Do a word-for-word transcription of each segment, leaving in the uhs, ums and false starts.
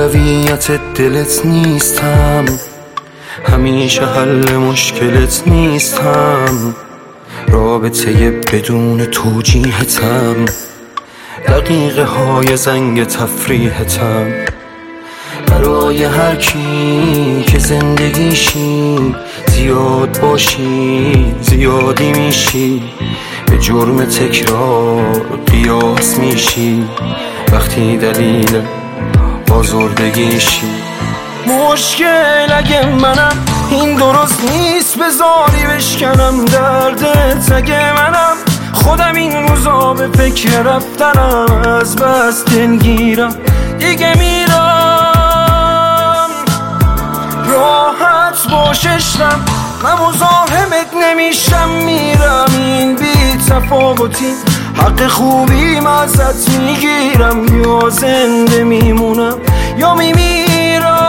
اولویت دلت نیستم، همیشه حل مشکلت نیستم، رابطه بدون توجیهتم، دقیقه های زنگ تفریحتم. برای هر کی که زندگیشی زیاد باشی زیادی میشی، به جرم تکرار قیاس میشی وقتی دلیل آزردگیشی. مشکل اگه منم این درست نیست، بذاری بشکنم دردت اگه منم خودم این روزا به فکر رفتنم، از بس دلگیرم دیگه میرم. راحت باششم من مزاحمت نمیشم، میرم این بی تفاوتی حق خوبیم ازت میگیرم، یا زنده میمونم یا میمیرم.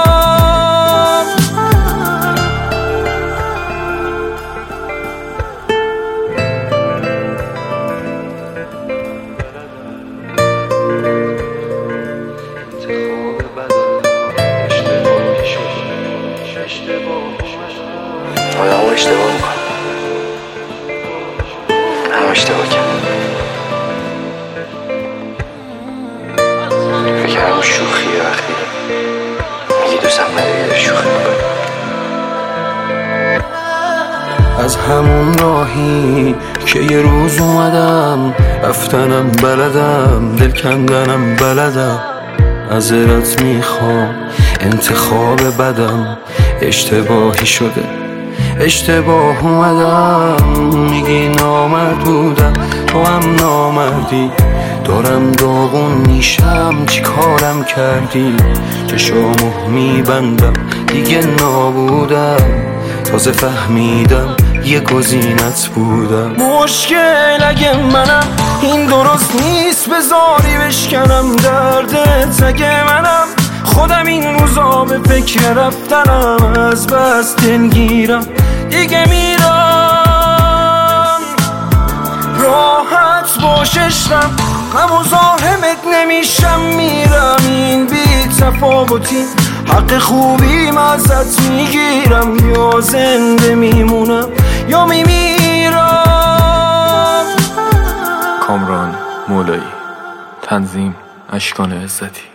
آدم ها اشتباه میکنم، هم اشتباه کرد، فکر همون شوخیه وقتی میگی دوستم نداری شوخی میکنی. از همون راهی که یه روز اومدم رفتنم بلدم، دل کندنم بلدم، معذرت میخوام انتخاب بدم اشتباهی شده، اشتباه اومدم. میگی نامرد بودم تو هم نامردی، دارم داغون میشم چی کارم کردی، چشامو میبندم دیگه نابودم، تازه فهمیدم یه گزینت بودم. مشکل اگه منم این درست نیست، بذاری بشکنم دردت اگه منم خودم این روزا به فکر رفتنم، از بس دلگیرم دیگه میرم. راحت باششم من مزاحمت نمیشم، میرم این بی تفاوتی حق خوبیم ازت میگیرم، یا زنده میمونم یا میمیرم. کامران مولایی، تنظیم اشکان عزتی.